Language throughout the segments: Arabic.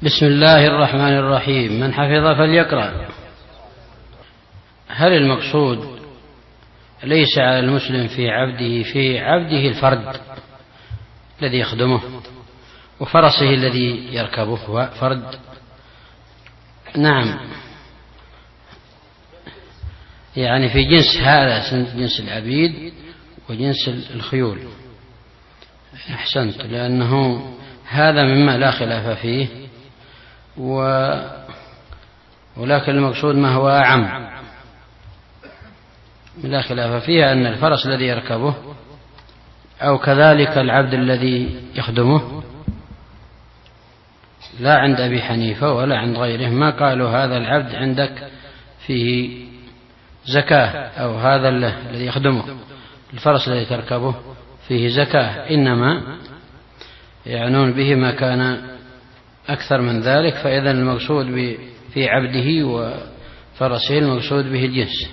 بسم الله الرحمن الرحيم. من حفظ فليقرأ. هل المقصود ليس على المسلم في عبده الفرد الذي يخدمه وفرسه الذي يركبه فرد؟ نعم، يعني في جنس هذا جنس العبيد وجنس الخيول. أحسنت، لأنه هذا مما لا خلاف فيه، ولكن المقصود ما هو أعم، لا خلاف فيها أن الفرس الذي يركبه أو كذلك العبد الذي يخدمه، لا عند أبي حنيفة ولا عند غيره ما قالوا هذا العبد عندك فيه زكاة، أو هذا الذي يخدمه الفرس الذي تركبه فيه زكاة، إنما يعنون به ما كان أكثر من ذلك. فإذا المقصود في عبده وفرسه المقصود به الجنس.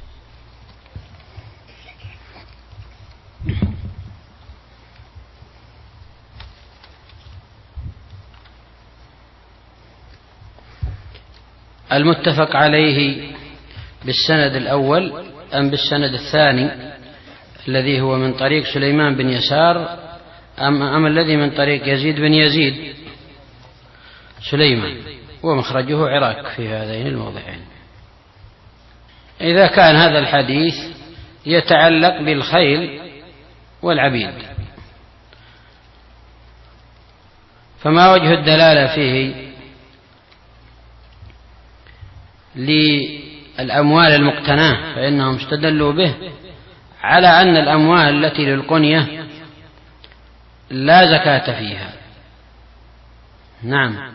المتفق عليه بالسند الأول أم بالسند الثاني الذي هو من طريق سليمان بن يسار أم الذي من طريق يزيد بن يزيد؟ سليمان، ومخرجه عراق في هذين الموضعين. إذا كان هذا الحديث يتعلق بالخيل والعبيد، فما وجه الدلالة فيه للأموال المقتناة؟ فإنهم استدلوا به على أن الأموال التي للقنية لا زكاة فيها. نعم،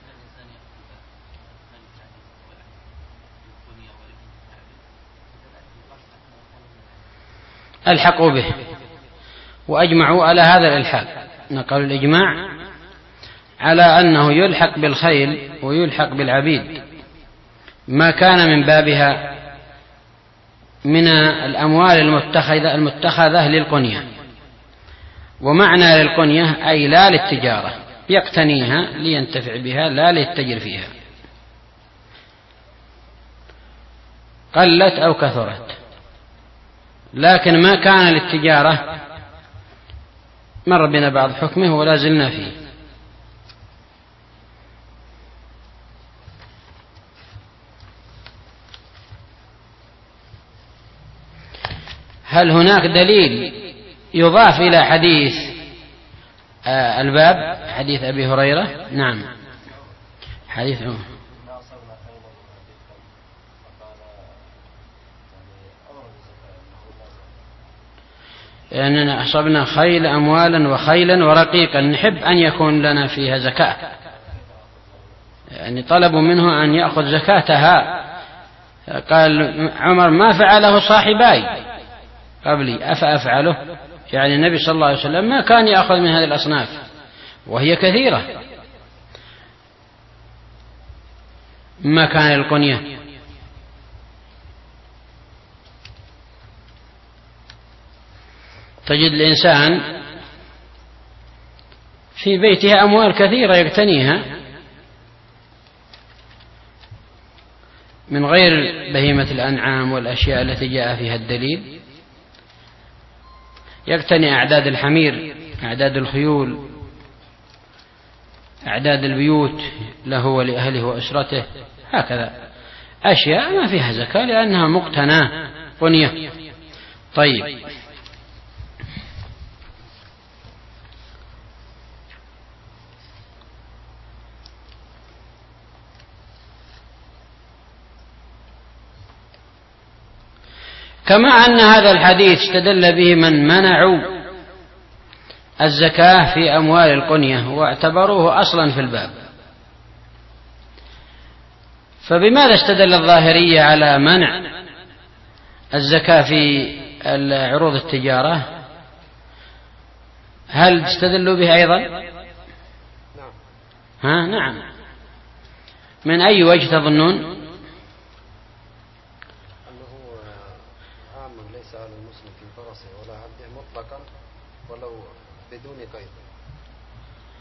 ألحقوا به وأجمعوا على هذا الإلحاق، نقلوا الإجماع على أنه يلحق بالخيل ويلحق بالعبيد ما كان من بابها من الأموال المتخذة للقنية. ومعنى للقنية أي لا للتجارة، يقتنيها لينتفع بها لا ليتجر فيها، قلت أو كثرت. لكن ما كان للتجارة مر بنا بعض حكمه ولا زلنا فيه. هل هناك دليل يضاف إلى حديث الباب، حديث أبي هريرة؟ نعم، حديث لأننا أصبنا خيل أموالا وخيلا ورقيقا نحب أن يكون لنا فيها زكاة، يعني طلبوا منه أن يأخذ زكاتها. قال عمر ما فعله صاحباي قبلي أفأفعله؟ يعني النبي صلى الله عليه وسلم ما كان يأخذ من هذه الأصناف وهي كثيرة، ما كان القنية. تجد الإنسان في بيته أموال كثيرة يقتنيها من غير بهيمة الأنعام والأشياء التي جاء فيها الدليل، يقتني أعداد الحمير، أعداد الخيول، أعداد البيوت له ولأهله وأسرته، هكذا أشياء ما فيها زكاة لأنها مقتناة قنية. طيب، كما أن هذا الحديث استدل به من منعوا الزكاة في أموال القنية واعتبروه أصلا في الباب، فبماذا استدل الظاهرية على منع الزكاة في عروض التجارة؟ هل استدلوا به أيضا؟ نعم. من أي وجه تظنون؟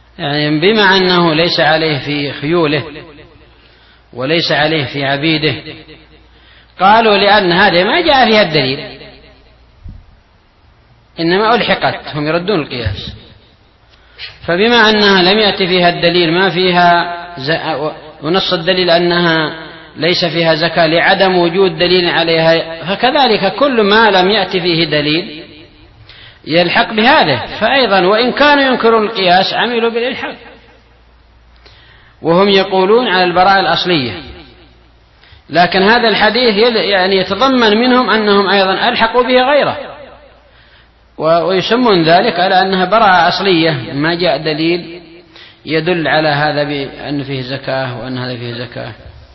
يعني بما أنه ليس عليه في خيوله وليس عليه في عبيده، قالوا لأن هذه ما جاء فيها الدليل إنما ألحقت، هم يردون القياس. فبما أنها لم يأتي فيها الدليل ما فيها ونص الدليل أنها ليس فيها زكاة لعدم وجود دليل عليها، فكذلك كل ما لم يأتي فيه دليل يلحق بهذا. فأيضا وإن كانوا ينكرون القياس عملوا بالإلحاق، وهم يقولون على البراءة الأصلية، لكن هذا الحديث يعني يتضمن منهم أنهم أيضا ألحقوا به غيره، ويسمون ذلك على أنها براءة أصلية، ما جاء دليل يدل على هذا بأن فيه زكاة وأن هذا فيه زكاة.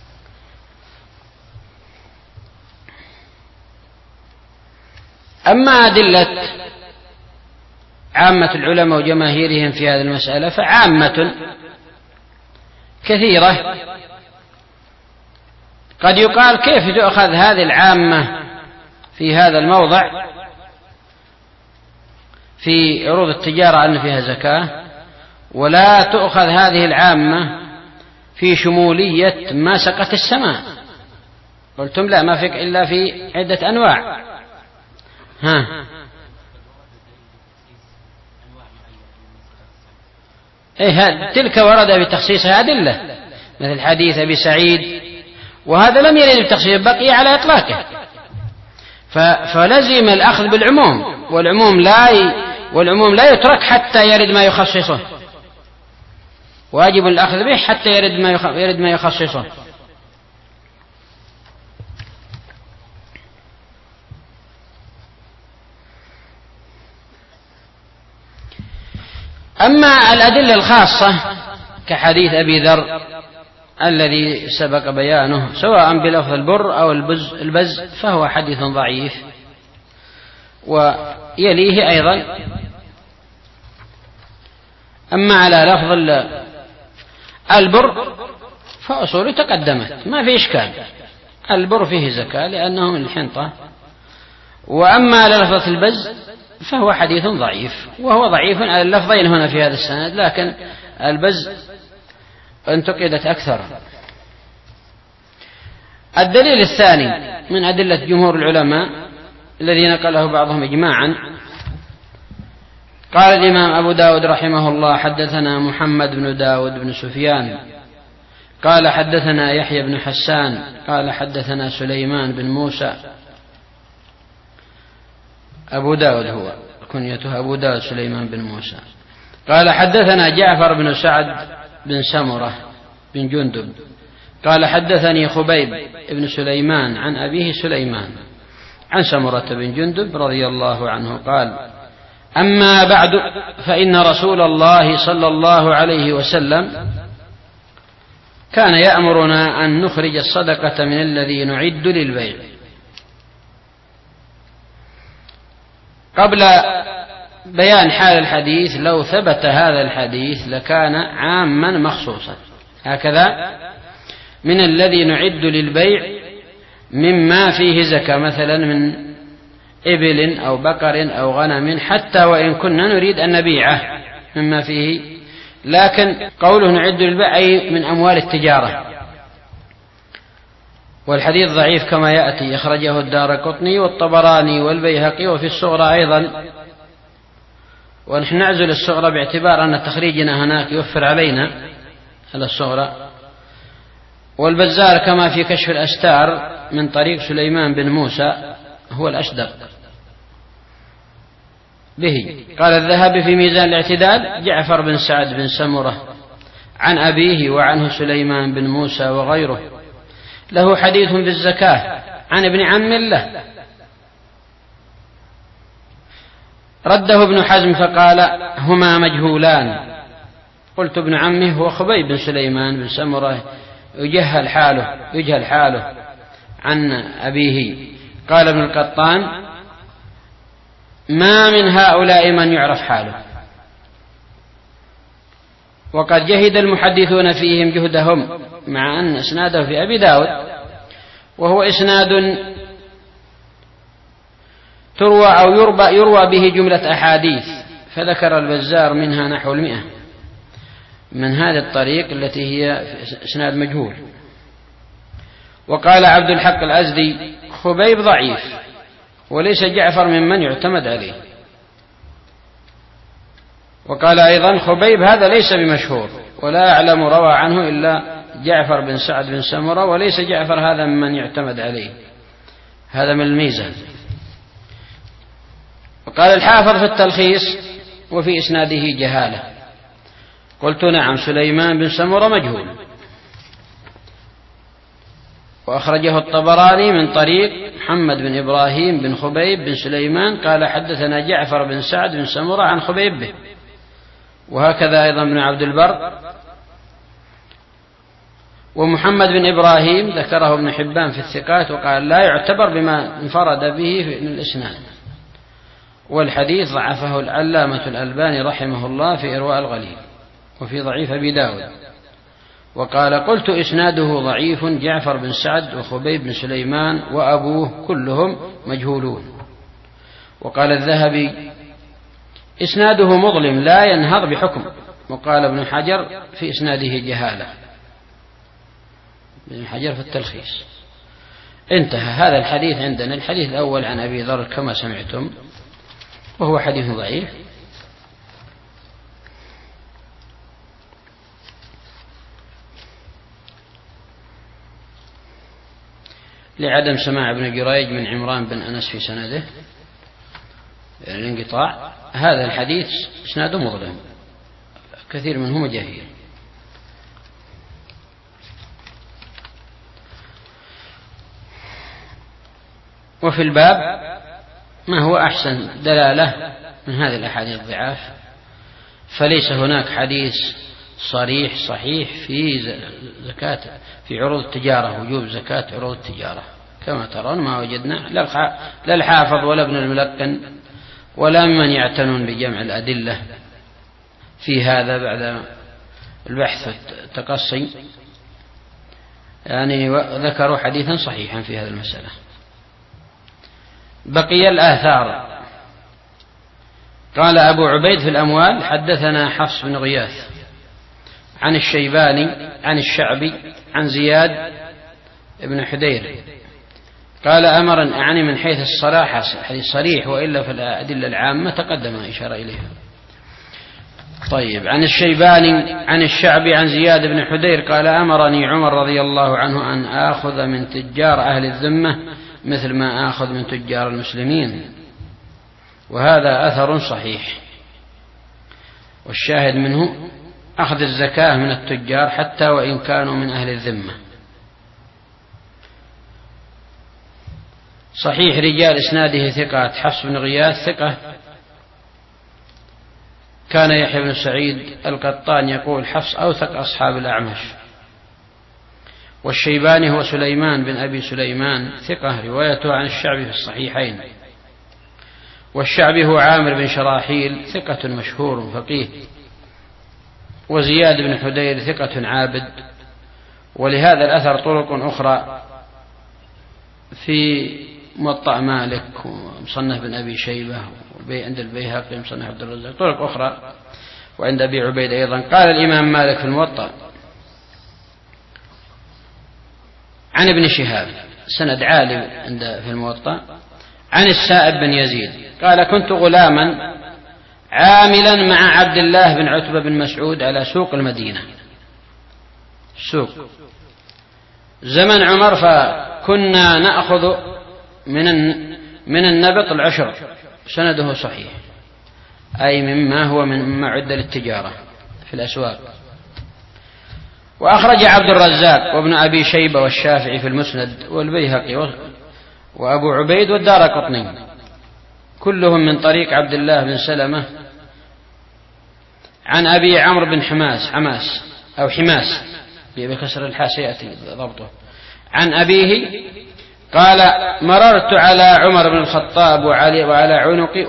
أما أدلة عامة العلماء وجماهيرهم في هذه المسألة فعامة كثيرة. قد يقال كيف تؤخذ هذه العامة في هذا الموضع في عروض التجارة أن فيها زكاة، ولا تؤخذ هذه العامة في شمولية ما سقت السماء؟ قلتم لا، ما فيك إلا في عدة أنواع. تلك ورد بتخصيصها أدلة مثل حديث أبي سعيد، وهذا لم يرد بتخصيص، بقي على إطلاقه، فلزم الأخذ بالعموم، والعموم لا يترك حتى يرد ما يخصصه، واجب الأخذ به حتى يرد ما يخصصه. أما الأدلة الخاصة كحديث أبي ذر الذي سبق بيانه سواء بلفظ البر أو البز فهو حديث ضعيف، ويليه أيضا. أما على لفظ البر فأصوله تقدمت ما في إشكال، البر فيه زكاة لأنه من الحنطة. وأما على لفظة البز فهو حديث ضعيف، وهو ضعيف على اللفظين هنا في هذا السند، لكن البز انتقدت أكثر. الدليل الثاني من أدلة جمهور العلماء الذي نقله بعضهم إجماعا، قال الإمام أبو داود رحمه الله: حدثنا محمد بن داود بن سفيان قال حدثنا يحيى بن حسان قال حدثنا سليمان بن موسى. أبو داود هو كنيته أبو داود سليمان بن موسى. قال حدثنا جعفر بن سعد بن سمرة بن جندب قال حدثني خبيب بن سليمان عن أبيه سليمان عن سمرة بن جندب رضي الله عنه قال: أما بعد، فإن رسول الله صلى الله عليه وسلم كان يأمرنا أن نخرج الصدقة من الذي نعد للبيع. قبل بيان حال الحديث، لو ثبت هذا الحديث لكان عاما مخصوصا، هكذا من الذي نعد للبيع مما فيه زكاة، مثلا من إبل أو بقر أو غنم، حتى وإن كنا نريد أن نبيعه مما فيه، لكن قوله نعد للبيع أي من أموال التجارة. والحديث ضعيف كما يأتي، أخرجه الدارقطني والطبراني والبيهقي وفي الصغرى أيضا، ونحن نعزل الصغرى باعتبار أن تخريجنا هناك يوفر علينا على الصغرى. والبزار كما في كشف الأستار من طريق سليمان بن موسى هو الأشدق به. قال الذهبي في ميزان الاعتدال: جعفر بن سعد بن سمرة عن أبيه وعنه سليمان بن موسى وغيره له حديث بالزكاة عن ابن عم له. رده ابن حزم فقال: هما مجهولان. قلت: ابن عمه هو خبيب بن سليمان بن سمرة يجهل حاله عن أبيه. قال ابن القطان: ما من هؤلاء من يعرف حاله. وقد جهد المحدثون فيهم جهدهم، مع أن إسناده في أبي داود، وهو إسناد تروى أو يروى به جملة أحاديث، فذكر البزار منها نحو 100. من هذه الطريق التي هي إسناد مجهول. وقال عبد الحق الأزدي: خبيب ضعيف وليس جعفر ممن يعتمد عليه. وقال أيضا: خبيب هذا ليس بمشهور ولا أعلم روى عنه إلا جعفر بن سعد بن سمرة، وليس جعفر هذا ممن يعتمد عليه. هذا من الميزان. وقال الحافظ في التلخيص: وفي إسناده جهالة. قلت: نعم، سليمان بن سمرة مجهول. وأخرجه الطبراني من طريق محمد بن إبراهيم بن خبيب بن سليمان قال: حدثنا جعفر بن سعد بن سمرة عن خبيب به. وهكذا أيضا ابن عبد البر. ومحمد بن إبراهيم ذكره ابن حبان في الثقات وقال: لا يعتبر بما انفرد به من الإسناد. والحديث ضعفه العلامة الألباني رحمه الله في إرواء الغليل وفي ضعيف أبي داود. وقال: قلت: إسناده ضعيف، جعفر بن سعد وخبيب بن سليمان وأبوه كلهم مجهولون. وقال الذهبي: إسناده مظلم لا ينهض بحكم. وقال ابن حجر: في إسناده جهالة. ابن حجر في التلخيص. انتهى هذا الحديث عندنا. الحديث الأول عن أبي ذر كما سمعتم، وهو حديث ضعيف. لعدم سماع ابن جريج من عمران بن أنس في سنده، يعني الانقطاع. هذا الحديث إسناده مظلم، كثير منه مجاهيل. وفي الباب ما هو أحسن دلالة من هذه الأحاديث الضعاف، فليس هناك حديث صريح صحيح في زكاة في عروض التجارة، وجوب زكاة عروض التجارة. كما ترون ما وجدنا لا الحافظ ولا ابن الملقن ولا من يعتنون بجمع الأدلة في هذا بعد البحث والتقصي، يعني ذكروا حديثا صحيحا في هذه المسألة. بقي الآثار. قال أبو عبيد في الأموال: حدثنا حفص بن غياث عن الشيباني عن الشعبي عن زياد بن حدير قال: أمرا، أعني من حيث الصراحة، حديث صريح، وإلا فالأدلة العامة تقدم إشارة إليها. طيب. عن الشيباني عن الشعبي عن زياد بن حدير قال: أمرني عمر رضي الله عنه أن آخذ من تجار أهل الذمة مثل ما آخذ من تجار المسلمين. وهذا أثر صحيح، والشاهد منه أخذ الزكاة من التجار حتى وإن كانوا من أهل الذمة. صحيح. رجال إسناده ثقات. حفص بن غياث ثقة. كان يحيى بن سعيد القطان يقول: حفص أوثق أصحاب الأعمش. والشيباني هو سليمان بن أبي سليمان ثقة، روايته عن الشعبي في الصحيحين. والشعبي هو عامر بن شراحيل ثقة مشهور فقيه. وزياد بن حدير ثقة عابد. ولهذا الأثر طرق أخرى في موطأ مالك ومصنف بن أبي شيبة عند البيهقي مصنف عبد الرزاق، طرق أخرى، وعند أبي عبيد أيضا. قال الإمام مالك في الموطأ عن ابن شهاب، سند عالي عند في الموطأ، عن السائب بن يزيد قال: كنت غلاما عاملا مع عبد الله بن عتبة بن مسعود على سوق المدينة، سوق زمن عمر، فكنا نأخذ من النبط العشر. سنده صحيح، أي مما هو مما عد للتجارة في الأسواق. وأخرج عبد الرزاق وابن أبي شيبة والشافعي في المسند والبيهقي وأبو عبيد والدارقطني كلهم من طريق عبد الله بن سلمة عن أبي عمرو بن حماس أو حماس بكسر الحاء سيأتي ضبطه، عن أبيه قال: مررت على عمر بن الخطاب وعلى عنقي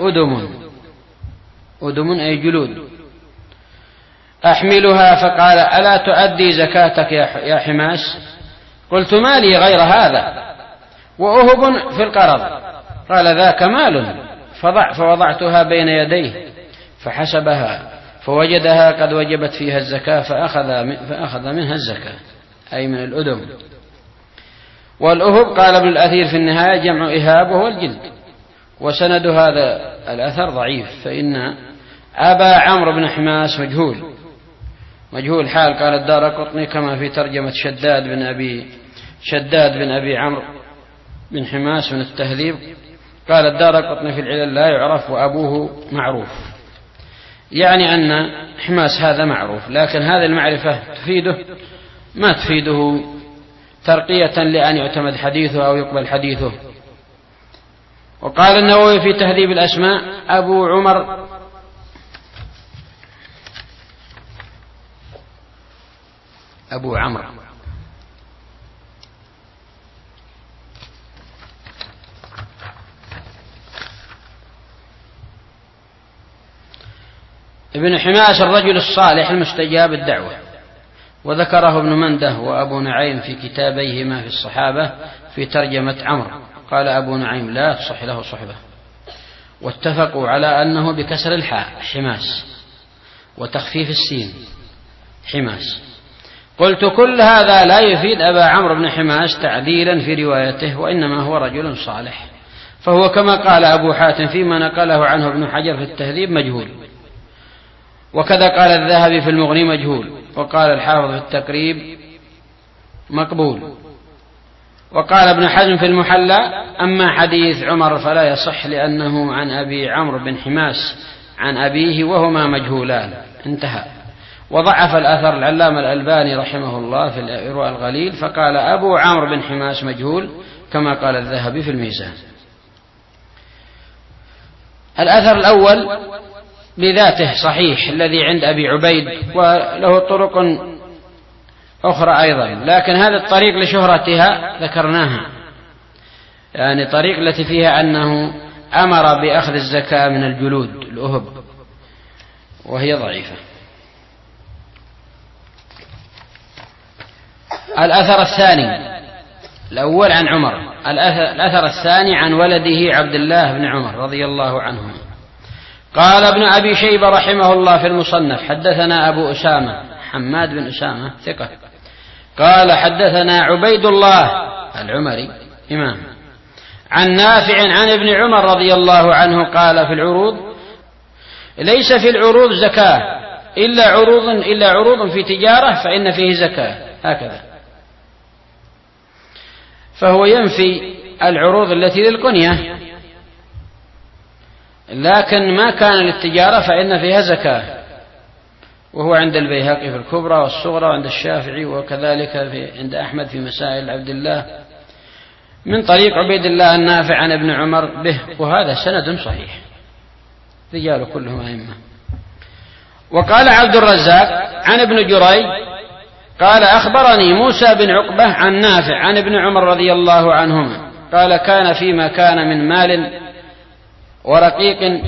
أدم أي جلود أحملها، فقال: ألا تؤدي زكاتك يا حماس؟ قلت: ما لي غير هذا وأهب في القرض. قال: ذاك مال. فوضعتها بين يديه فحسبها، فوجدها قد وجبت فيها الزكاة فأخذ منها الزكاة، أي من الأدم. والأهب قال ابن الأثير في النهاية جمع إهاب وهو الجلد، وسند هذا الأثر ضعيف، فإن أبا عمرو بن حماس مجهول حال. قال الدارقطني كما في ترجمة شداد بن أبي عمرو بن حماس من التهذيب. قال الدارقطني في العلل لا يعرف وأبوه معروف، يعني أن حماس هذا معروف، لكن هذه المعرفة ما تفيده ترقية لأن يعتمد حديثه أو يقبل حديثه. وقال النووي في تهذيب الأسماء أبو عمر ابن حماس الرجل الصالح المستجاب الدعوة، وذكره ابن منده وأبو نعيم في كتابيهما في الصحابة في ترجمة عمرو. قال أبو نعيم لا تصح له صحبة، واتفقوا على أنه بكسر الحاء حماس وتخفيف السين حماس. قلت كل هذا لا يفيد أبا عمرو بن حماس تعديلا في روايته، وإنما هو رجل صالح، فهو كما قال أبو حاتم فيما نقله عنه ابن حجر في التهذيب مجهول، وكذا قال الذهبي في المغني مجهول، وقال الحافظ في التقريب مقبول، وقال ابن حزم في المحلى أما حديث عمر فلا يصح لأنه عن أبي عمرو بن حماس عن أبيه وهما مجهولان، انتهى. وضعف الأثر العلامة الألباني رحمه الله في الإرواء الغليل، فقال أبو عمرو بن حماس مجهول كما قال الذهبي في الميزان. الأثر الأول بذاته صحيح الذي عند أبي عبيد، وله طرق أخرى أيضا، لكن هذا الطريق لشهرتها ذكرناها، يعني طريق التي فيها أنه أمر بأخذ الزكاة من الجلود الأهب، وهي ضعيفة. الأثر الثاني، الأول عن عمر، الأثر الثاني عن ولده عبد الله بن عمر رضي الله عنهما. قال ابن أبي شيبة رحمه الله في المصنف حدثنا أبو أسامة حماد بن أسامة ثقة، قال حدثنا عبيد الله العمري إمام عن نافع عن ابن عمر رضي الله عنه قال في العروض ليس في العروض زكاة إلا عروض في تجارة فإن فيه زكاة، هكذا. فهو ينفي العروض التي للقنية، لكن ما كان للتجارة فإن فيها زكاة، وهو عند البيهقي في الكبرى والصغرى وعند الشافعي، وكذلك عند أحمد في مسائل عبد الله من طريق عبيد الله النافع عن ابن عمر به، وهذا سند صحيح رجال كلهم أئمة. وقال عبد الرزاق عن ابن جريج قال أخبرني موسى بن عقبة عن نافع عن ابن عمر رضي الله عنهما قال كان فيما كان من مال ورقيق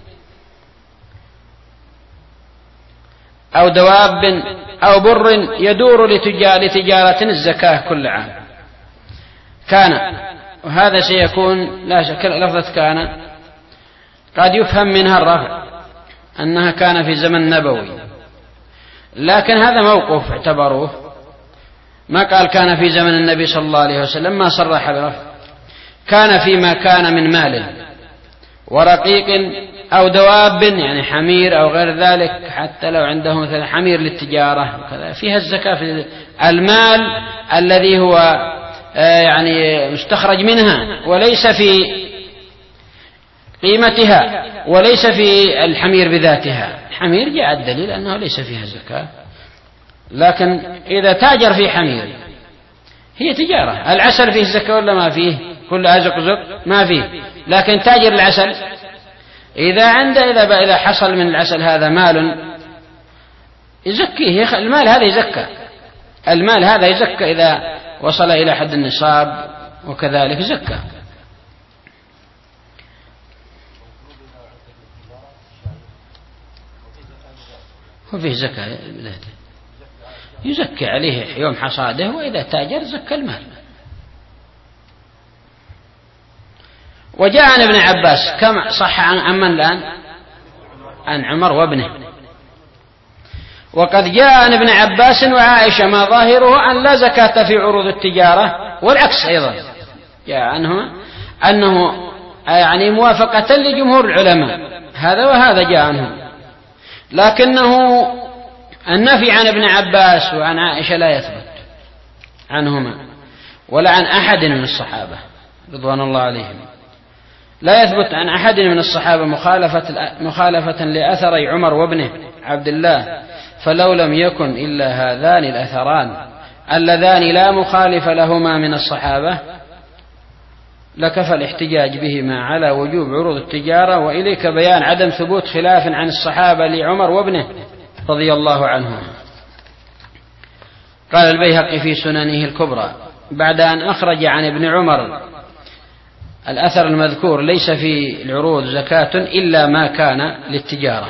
أو دواب أو بر يدور لتجارة الزكاة كل عام. كان، وهذا سيكون لا شك لفظة كان قد يفهم منها الرفع أنها كان في زمن نبوي، لكن هذا موقوف اعتبروه، ما قال كان في زمن النبي صلى الله عليه وسلم، ما صرح برفع. كان فيما كان من مال ورقيق أو دواب يعني حمير أو غير ذلك، حتى لو عنده مثلا حمير للتجارة وكذا فيها الزكاة في المال الذي هو يعني مستخرج منها، وليس في قيمتها وليس في الحمير بذاتها. الحمير جاء الدليل أنه ليس فيها زكاة، لكن إذا تاجر في حمير هي تجارة. العسل فيه زكاة ولا ما فيه؟ كل أزق ما فيه، لكن تاجر العسل إذا حصل من العسل هذا مال يزكيه، المال هذا يزكى، المال هذا يزكى إذا وصل إلى حد النصاب، وكذلك زكى. وفيه زكاة يزكي عليه يوم حصاده، وإذا تاجر زكى المال. وجاء عن ابن عباس كما صح عن من الآن؟ عن عمر وابنه وقد جاء عن ابن عباس وعائشة ما ظاهره أن لا زكاة في عروض التجارة، والعكس أيضا جاء عنهما أنه يعني موافقة لجمهور العلماء، هذا وهذا جاء عنهم، لكنه النفي عن ابن عباس وعن عائشة لا يثبت عنهما ولا عن أحد من الصحابة رضوان الله عليهم، لا يثبت عن أحد من الصحابة مخالفة لأثري عمر وابنه عبد الله، فلو لم يكن إلا هذان الأثران اللذان لا مخالف لهما من الصحابة لكفى الاحتجاج بهما على وجوب عروض التجارة. وإليك بيان عدم ثبوت خلاف عن الصحابة لعمر وابنه رضي الله عنهما. قال البيهقي في سننه الكبرى بعد أن أخرج عن ابن عمر الأثر المذكور: ليس في العروض زكاة إلا ما كان للتجارة.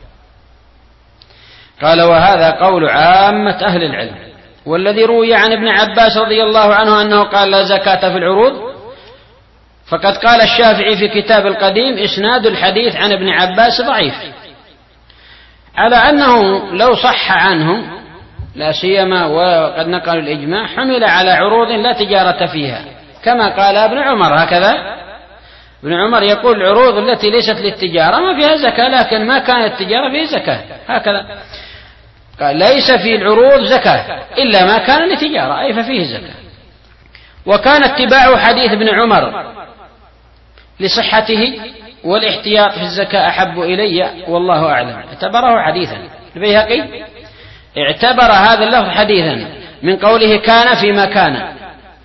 قال: وهذا قول عامة أهل العلم. والذي روي عن ابن عباس رضي الله عنه أنه قال لا زكاة في العروض، فقد قال الشافعي في كتاب القديم: إسناد الحديث عن ابن عباس ضعيف، على أنه لو صح عنهم لا سيما وقد نقلوا الإجماع حمل على عروض لا تجارة فيها، كما قال ابن عمر. هكذا ابن عمر يقول: العروض التي ليست للتجارة ما فيها زكاة، لكن ما كانت التجارة فيه زكاة. هكذا قال: ليس في العروض زكاة إلا ما كان للتجارة، أي ففيه زكاة. وكان اتباع حديث ابن عمر لصحته والاحتياط في الزكاة أحب إلي والله أعلم. اعتبره حديثا. البيهقي اعتبر هذا اللفظ حديثا من قوله كان فيما كان.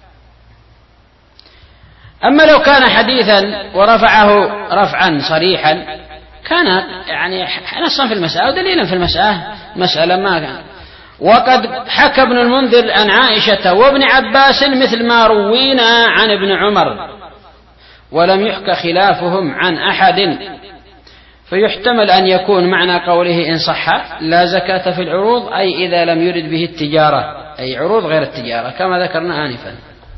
أما لو كان حديثا ورفعه رفعا صريحا كان يعني نصا في المسألة ودليلا في مسألة ما كان. وقد حكى ابن المنذر عن عائشة وابن عباس مثل ما روينا عن ابن عمر، ولم يحك خلافهم عن أحد، فيحتمل أن يكون معنى قوله إن صح لا زكاة في العروض أي إذا لم يرد به التجارة، أي عروض غير التجارة كما ذكرنا آنفا.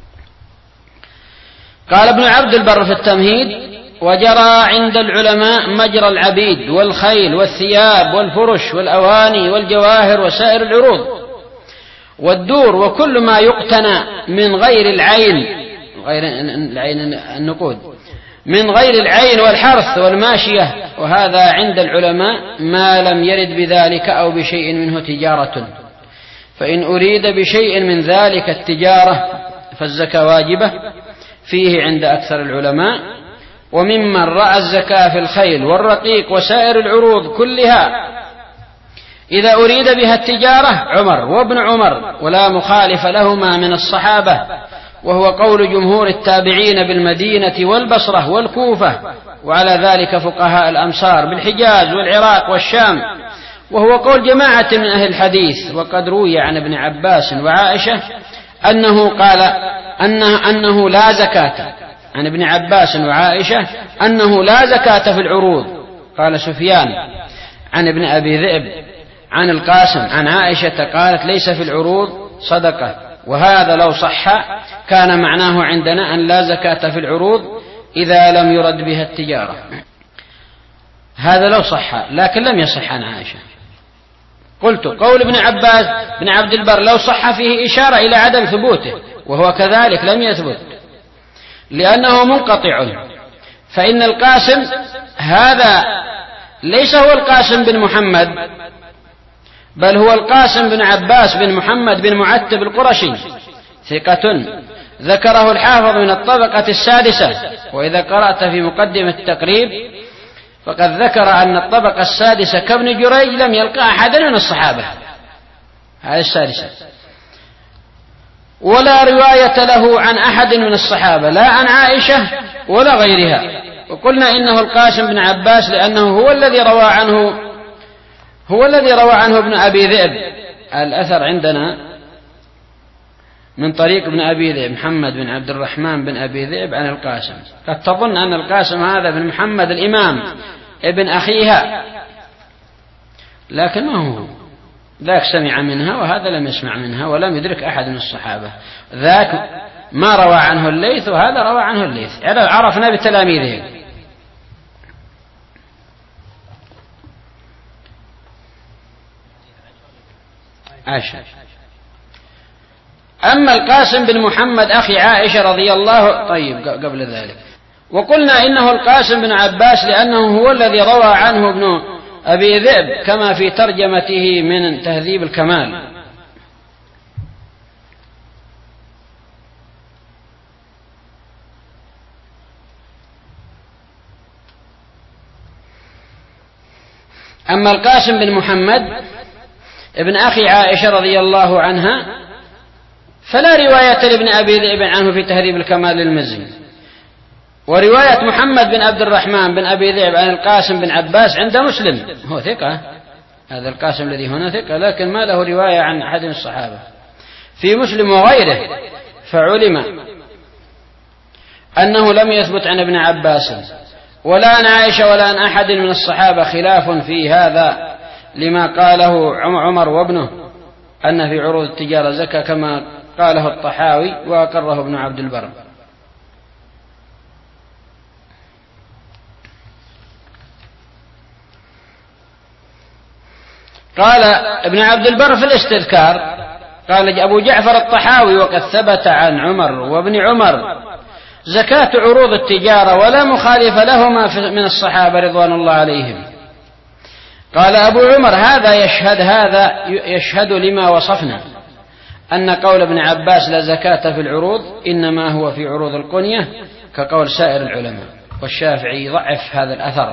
قال ابن عبد البر في التمهيد: وجرى عند العلماء مجرى العبيد والخيل والثياب والفرش والأواني والجواهر وسائر العروض والدور وكل ما يقتنى من غير العين، غير النقود، من غير العين والحرث والماشية، وهذا عند العلماء ما لم يرد بذلك أو بشيء منه تجارة، فإن أريد بشيء من ذلك التجارة فالزكاة واجبة فيه عند أكثر العلماء. وممن رأى الزكاة في الخيل والرقيق وسائر العروض كلها إذا أريد بها التجارة عمر وابن عمر، ولا مخالف لهما من الصحابة، وهو قول جمهور التابعين بالمدينة والبصرة والكوفة، وعلى ذلك فقهاء الأمصار بالحجاز والعراق والشام، وهو قول جماعة من أهل الحديث. وقد روي عن ابن عباس وعائشة أنه قال أنه لا زكاة، عن ابن عباس وعائشة أنه لا زكاة في العروض. قال سفيان عن ابن أبي ذئب عن القاسم عن عائشة قالت ليس في العروض صدقة، وهذا لو صح كان معناه عندنا أن لا زكاة في العروض إذا لم يرد بها التجارة. هذا لو صح، لكن لم يصح عن عائشة. قلت قول ابن عباس بن عبد البر لو صح فيه إشارة إلى عدم ثبوته، وهو كذلك لم يثبت لأنه منقطع، فإن القاسم هذا ليس هو القاسم بن محمد، بل هو القاسم بن عباس بن محمد بن معتب القرشي، ثقة ذكره الحافظ من الطبقة السادسة. وإذا قرأت في مقدمة التقريب فقد ذكر أن الطبقة السادسة كابن جريج لم يلقى أحدا من الصحابة، هذه السادسة، ولا رواية له عن أحد من الصحابة لا عن عائشة ولا غيرها. وقلنا إنه القاسم بن عباس لأنه هو الذي روى عنه ابن أبي ذئب. الأثر عندنا من طريق ابن أبي ذئب محمد بن عبد الرحمن بن أبي ذئب عن القاسم. قد تظن أن القاسم هذا بن محمد الإمام ابن أخيها، لكن ما هو ذاك سمع منها وهذا لم يسمع منها ولم يدرك أحد من الصحابة. ذاك ما روى عنه الليث وهذا روى عنه الليث، عرفنا بتلاميذه. 10. أما القاسم بن محمد أخي عائشة رضي الله طيب قبل ذلك، وقلنا إنه القاسم بن عباس لأنه هو الذي روى عنه ابن أبي ذئب كما في ترجمته من تهذيب الكمال. أما القاسم بن محمد ابن أخي عائشة رضي الله عنها فلا رواية لابن أبي ذئب عنه في تهذيب الكمال للمزي، ورواية محمد بن عبد الرحمن بن أبي ذئب عن القاسم بن عباس عند مسلم، هو ثقة، هذا القاسم الذي هنا ثقة، لكن ما له رواية عن أحد من الصحابة في مسلم وغيره، فعلم أنه لم يثبت عن ابن عباس ولا عن عائشة ولا عن أحد من الصحابة خلاف في هذا لما قاله عمر وابنه أن في عروض التجارة زكاة كما قاله الطحاوي وأقره ابن عبد البر. قال ابن عبد البر في الاستذكار قال أبو جعفر الطحاوي وقد ثبت عن عمر وابن عمر زكاة عروض التجارة ولا مخالف لهما من الصحابة رضوان الله عليهم. قال أبو عمر هذا يشهد لما وصفنا أن قول ابن عباس لا زكاة في العروض إنما هو في عروض القنية كقول سائر العلماء، والشافعي ضعف هذا الأثر،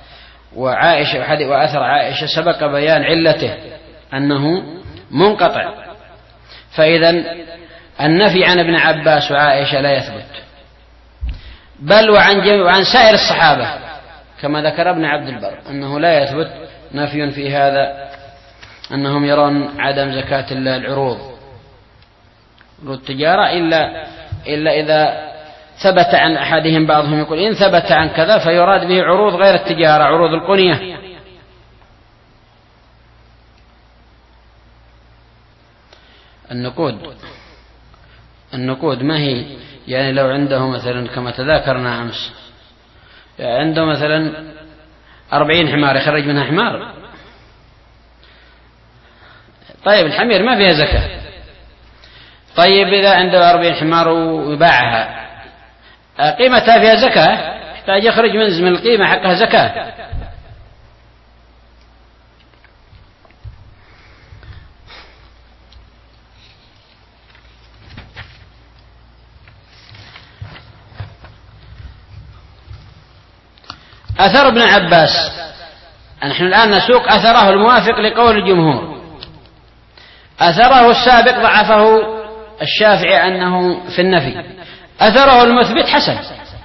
وأثر عائشة سبق بيان علته أنه منقطع، فإذا النفي عن ابن عباس وعائشة لا يثبت، بل وعن سائر الصحابة كما ذكر ابن عبد البر أنه لا يثبت نفي في هذا، أنهم يرون عدم زكاة العروض التجارة إلا إذا ثبت عن أحدهم، بعضهم يقول إن ثبت عن كذا فيراد به عروض غير التجارة، عروض القنية. النقود ما هي يعني لو عنده مثلا كما تذاكرنا أمس عنده مثلا 40 حمار يخرج منها حمار، طيب الحمير ما فيها زكاة، طيب إذا عنده 40 حمار ويباعها قيمتها فيها زكاة، يحتاج يخرج من القيمة حقها زكاة. أثر ابن عباس نحن الآن نسوق أثره الموافق لقول الجمهور، أثره السابق ضعفه الشافعي أنه في النفي، أثره المثبت حسن.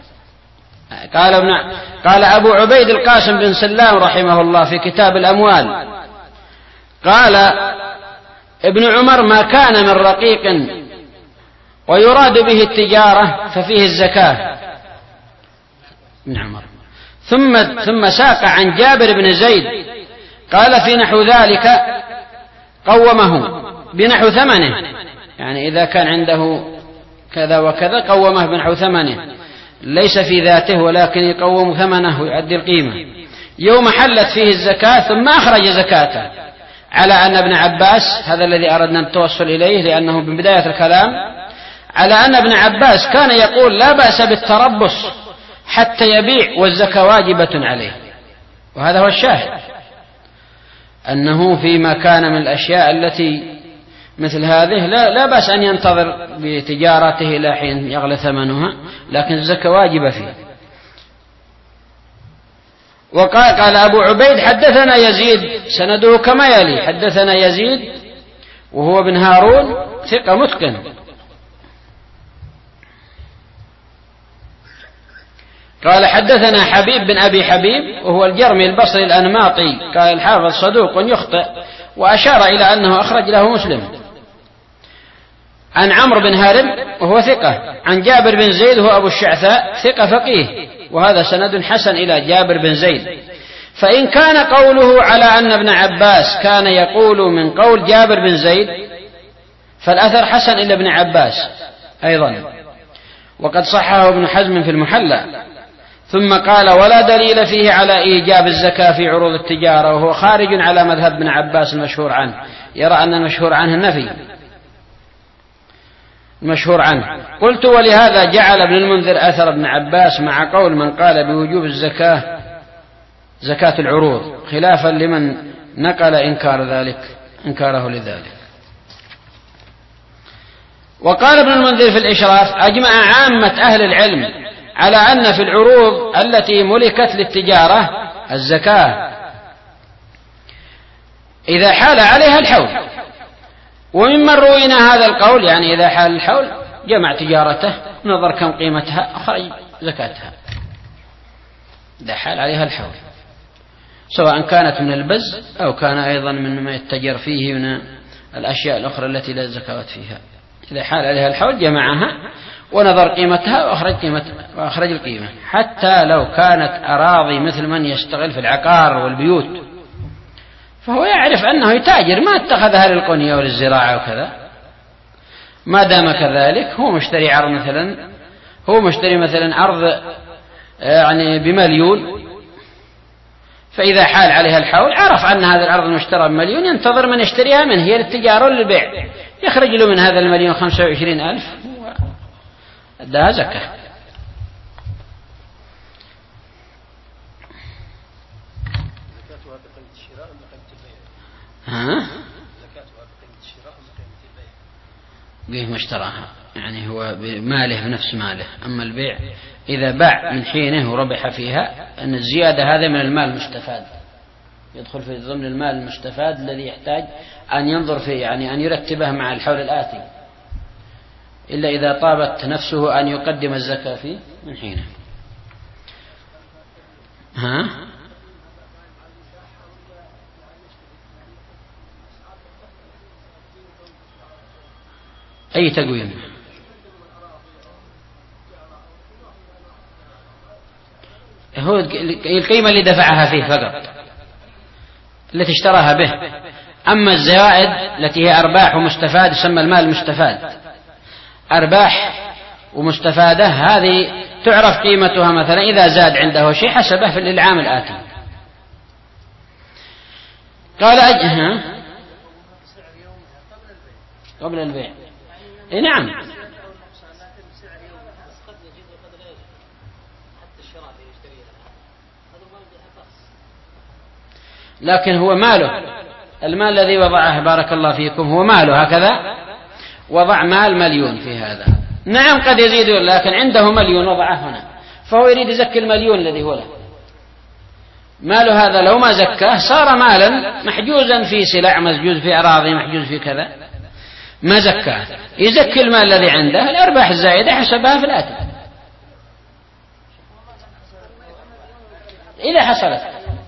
قال أبو عبيد القاسم بن سلام رحمه الله في كتاب الأموال قال ابن عمر ما كان من رقيق ويراد به التجارة ففيه الزكاة. ابن عمر ثم ساق عن جابر بن زيد قال في نحو ذلك قومه بنحو ثمنه، يعني إذا كان عنده كذا وكذا قومه بنحو ثمنه، ليس في ذاته ولكن يقوم ثمنه ويؤدي القيمة يوم حلت فيه الزكاة، ثم أخرج زكاته، على أن ابن عباس هذا الذي أردنا التوصل إليه لأنه من بداية الكلام، على أن ابن عباس كان يقول لا بأس بالتربص حتى يبيع والزكاة واجبة عليه، وهذا هو الشاهد أنه فيما كان من الأشياء التي مثل هذه لا بأس أن ينتظر بتجارته إلى حين يغلى ثمنها، لكن الزكاة واجبة فيه. وقال أبو عبيد حدثنا يزيد سنده كما يلي، حدثنا يزيد وهو بن هارون ثقة متقن، قال حدثنا حبيب بن أبي حبيب وهو الجرمي البصري الأنماطي، قال الحافظ صدوق يخطئ، وأشار إلى أنه أخرج له مسلم، عن عمرو بن هارم وهو ثقة، عن جابر بن زيد وهو أبو الشعثاء ثقة فقيه، وهذا سند حسن إلى جابر بن زيد. فإن كان قوله على أن ابن عباس كان يقول من قول جابر بن زيد فالأثر حسن إلى ابن عباس أيضا، وقد صححه ابن حزم في المحلى. ثم قال: ولا دليل فيه على إيجاب الزكاة في عروض التجارة، وهو خارج على مذهب ابن عباس المشهور عنه، يرى أن المشهور عنه النفي المشهور عنه. قلت: ولهذا جعل ابن المنذر أثر ابن عباس مع قول من قال بوجوب الزكاة زكاة العروض، خلافا لمن نقل إنكاره لذلك. وقال ابن المنذر في الإشراف: أجمع عامة أهل العلم على أن في العروض التي ملكت للتجارة الزكاة إذا حال عليها الحول. وممن روينا هذا القول، يعني إذا حال الحول جمع تجارته، نظر كم قيمتها، أخرج زكاتها إذا حال عليها الحول، سواء كانت من البز أو كان أيضا من ما يتجر فيه من الأشياء الأخرى التي لا زكاة فيها. إذا حال عليها الحول جمعها ونظر قيمتها وأخرج القيمة، حتى لو كانت أراضي مثل من يشتغل في العقار والبيوت، فهو يعرف أنه يتاجر، ما اتخذها للقنية وللزراعة وكذا. ما دام كذلك هو مشتري عرض مثلا عرض يعني ب1,000,000، فإذا حال عليها الحول عرف أن هذا العرض المشترى ب1,000,000، ينتظر من يشتريها منه، هي للتجارة ولا للبيع، يخرج له من هذا 1,000,000 25,000 وأداها زكاة. به مشتراها، يعني هو بماله بنفس ماله. أما البيع إذا باع من حينه وربح فيها، أن الزيادة هذا من المال المستفاد، يدخل في ضمن المال المستفاد الذي يحتاج أن ينظر فيه، يعني أن يرتبه مع الحول الآتي، إلا إذا طابت نفسه أن يقدم الزكاة فيه من حينه. أي تقويم؟ هو القيمة اللي دفعها فيه فقط، التي اشتراها به. أما الزوائد التي هي أرباح ومستفاد يسمى المال المستفاد، أرباح ومستفادة، هذه تعرف قيمتها مثلا إذا زاد عنده شيء حسبه في العام الآتي. قال قبل البيع. نعم، لكن هو ماله، المال الذي وضعه بارك الله فيكم هو ماله، هكذا وضع مال 1,000,000 في هذا. نعم قد يزيد، لكن عنده 1,000,000 وضعه هنا، فهو يريد يزكي 1,000,000 الذي هو له. ماله هذا لو ما زكاه صار مالا محجوزا في سلع، محجوز في أراضي، محجوز في كذا، ما زكاه. يزكي المال الذي عنده، الأرباح الزائدة حسبها في الآتي إذا حصلت.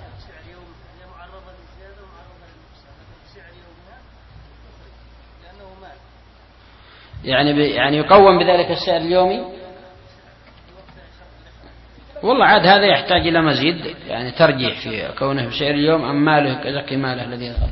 يعني يقوم بذلك السعر اليومي. والله عاد هذا يحتاج إلى مزيد، يعني ترجيح في كونه بسعر اليوم أم ماله يزكي ماله الذي يظهر.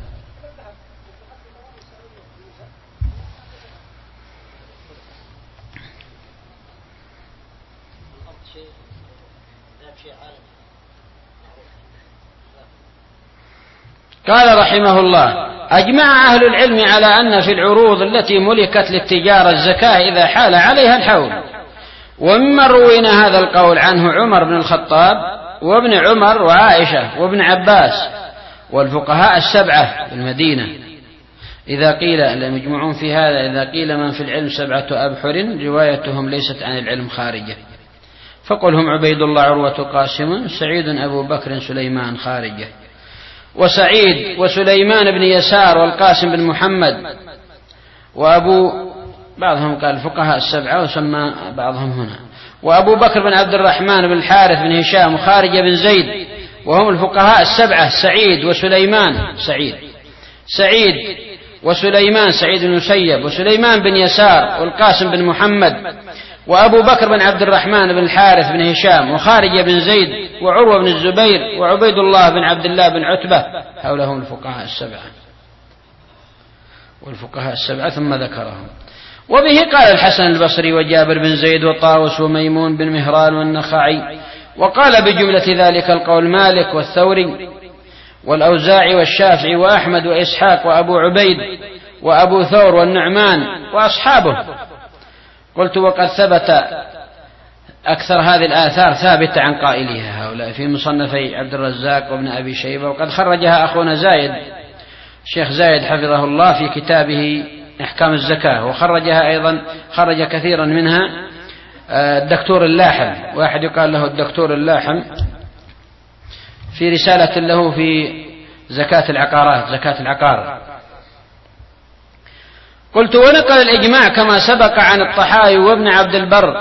قال رحمه الله: أجمع أهل العلم على أن في العروض التي ملكت للتجارة الزكاة إذا حال عليها الحول. وممن روينا هذا القول عنه عمر بن الخطاب وابن عمر وعائشة وابن عباس والفقهاء السبعة في المدينة. إذا قيل المجموعون في هذا، إذا قيل من في العلم 7 أبحر، روايتهم ليست عن العلم خارجة، فقل هم عبيد الله عروة قاسم سعيد أبو بكر سليمان خارجة، وسعيد وسليمان بن يسار والقاسم بن محمد بعضهم قال الفقهاء السبعة وسمى بعضهم هنا، وأبو بكر بن عبد الرحمن بن الحارث بن هشام وخارجة بن زيد، وهم الفقهاء السبعة: سعيد وسليمان سعيد بن مسيب، وسليمان بن يسار، والقاسم بن محمد، وأبو بكر بن عبد الرحمن بن الحارث بن هشام، وخارجة بن زيد، وعروة بن الزبير، وعبيد الله بن عبد الله بن عتبة. حولهم الفقهاء السبعة ثم ذكرهم. وبه قال الحسن البصري وجابر بن زيد وطاوس وميمون بن مهران والنخعي وقال بجملة ذلك القول مالك والثوري والأوزاعي والشافعي وأحمد وإسحاق وأبو عبيد وأبو ثور والنعمان وأصحابه. قلت وقد ثبت أكثر هذه الآثار ثابتة عن قائلها هؤلاء في مصنفي عبد الرزاق وابن أبي شيبة، وقد خرجها أخونا زايد الشيخ زايد حفظه الله في كتابه إحكام الزكاة، وخرجها أيضا خرج كثيرا منها الدكتور اللاحم، واحد يقال له الدكتور اللاحم، في رسالة له في زكاة العقارات، زكاة العقار. قلت ونقل الإجماع كما سبق عن الطحاوي وابن عبد البر،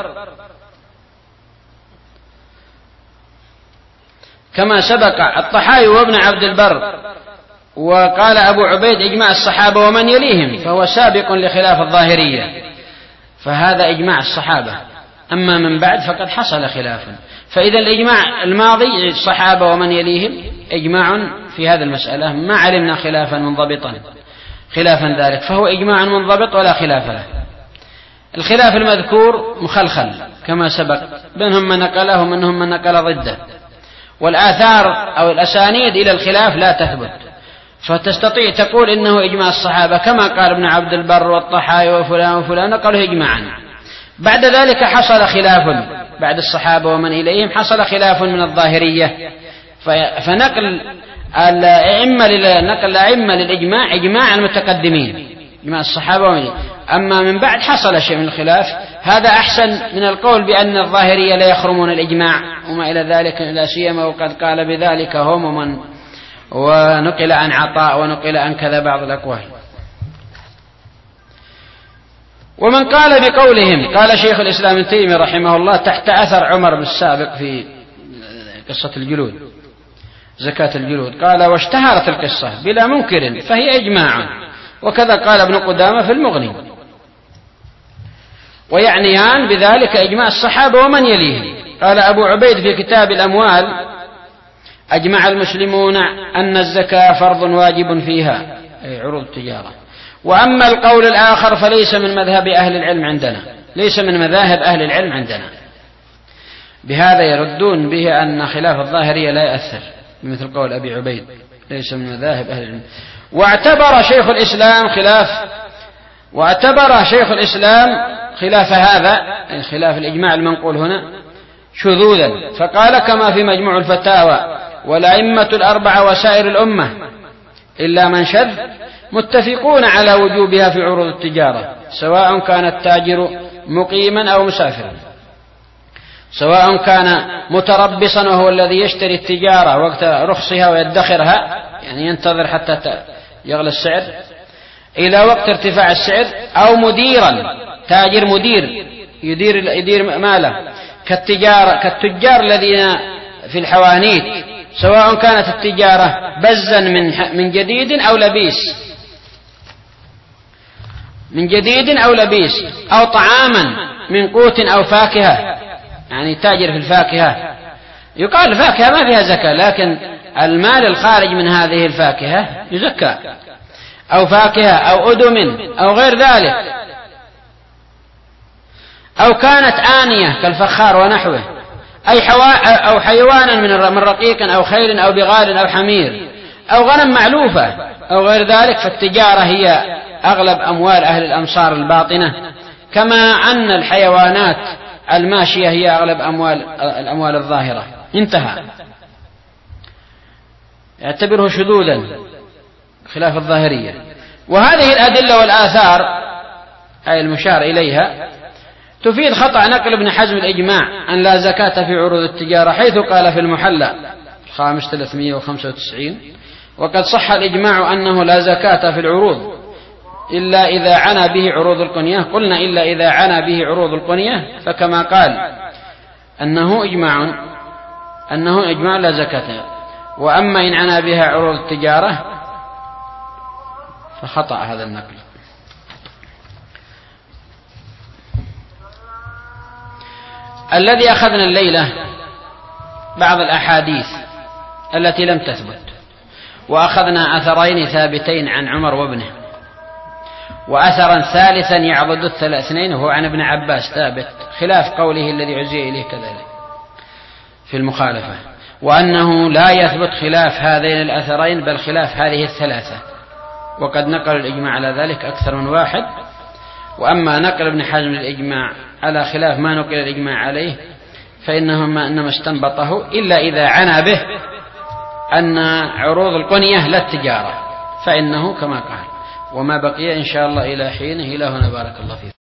كما سبق الطحاوي وابن عبد البر. وقال أبو عبيد إجماع الصحابة ومن يليهم، فهو سابق لخلاف الظاهرية، فهذا إجماع الصحابة. أما من بعد فقد حصل خلاف، فإذا الإجماع الماضي الصحابة ومن يليهم إجماع في هذه المسألة، ما علمنا خلافا منضبطا خلافا ذلك، فهو إجماع منضبط ولا خلاف له. الخلاف المذكور مخلخل كما سبق، منهم من نقله ومنهم من نقل ضده، والآثار أو الأسانيد إلى الخلاف لا تثبت، فتستطيع تقول إنه إجماع الصحابة كما قال ابن عبد البر والطحاوي وفلان وفلان نقلوا إجماعا. بعد ذلك حصل خلاف بعد الصحابة ومن إليهم، حصل خلاف من الظاهرية، فنقل الأئمة للإجماع إجماع المتقدمين، إجماع الصحابة ومن إليهم. أما من بعد حصل شيء من الخلاف، هذا أحسن من القول بأن الظاهرية لا يخرمون الإجماع وما إلى ذلك، لا سيما وقد قال بذلك هم ومن، ونقل عن عطاء ونقل عن كذا بعض الأقوال. ومن قال بقولهم قال شيخ الإسلام ابن تيمية رحمه الله تحت أثر عمر بن السابق في قصة الجلود، زكاة الجلود، قال واشتهرت القصة بلا منكر فهي إجماع، وكذا قال ابن قدامة في المغني، ويعنيان بذلك إجماع الصحابة ومن يليهم. قال أبو عبيد في كتاب الأموال أجمع المسلمون أن الزكاة فرض واجب فيها، أي عروض التجارة. وأما القول الآخر فليس من مذهب أهل العلم عندنا، ليس من مذاهب أهل العلم عندنا. بهذا يردون به أن خلاف الظاهرية لا يأثر، مثل قول أبي عبيد ليس من مذاهب أهل العلم. واعتبر شيخ الإسلام خلاف هذا، يعني خلاف الإجماع المنقول هنا، شذوذا، فقال كما في مجموع الفتاوى والأئمة الأربعة وسائر الأمة إلا من شذ متفقون على وجوبها في عروض التجارة، سواء كان التاجر مقيما أو مسافرا، سواء كان متربصا وهو الذي يشتري التجارة وقت رخصها ويدخرها، يعني ينتظر حتى يغلى السعر إلى وقت ارتفاع السعر، أو مديرا، تاجر مدير يدير ماله، كالتجار الذين في الحوانيت، سواء كانت التجارة بزا من جديد أو لبيس، أو طعاما من قوت أو فاكهة، يعني تاجر في الفاكهة، يقال الفاكهة ما فيها زكاة، لكن المال الخارج من هذه الفاكهة يزكى، أو فاكهة أو أدم أو غير ذلك، أو كانت آنية كالفخار ونحوه، أو حيوانا من رقيق أو خيل أو بغال أو حمير، أو غنم معلوفة أو غير ذلك، فالتجارة هي أغلب أموال أهل الأمصار الباطنة، كما أن الحيوانات الماشية هي أغلب الأموال الظاهرة. انتهى. يعتبره شذوذا خلاف الظاهرية. وهذه الأدلة والآثار أي المشار إليها تفيد خطأ نقل ابن حزم الإجماع أن لا زكاة في عروض التجارة، حيث قال في المحلى 395 وقد صح الإجماع أنه لا زكاة في العروض إلا إذا عنى به عروض القنية. قلنا إلا إذا عنى به عروض القنية، فكما قال أنه إجماع لا زكاة، وأما إن عنى بها عروض التجارة فخطأ هذا النقل. الذي أخذنا الليلة بعض الأحاديث التي لم تثبت، وأخذنا أثرين ثابتين عن عمر وابنه، وأثرا ثالثا يعضد الاثنين وهو عن ابن عباس ثابت، خلاف قوله الذي عزي إليه كذلك. في المخالفة، وأنه لا يثبت خلاف هذين الأثرين بل خلاف هذه الثلاثة، وقد نقل الإجماع على ذلك أكثر من واحد. وأما نقل ابن حزم الإجماع على خلاف ما نقل الإجماع عليه فإنه إنما استنبطه إلا إذا عنى به أن عروض القنية لا التجارة، فإنه كما قال. وما بقي إن شاء الله إلى حينه. إلى هنا بارك الله فيكم.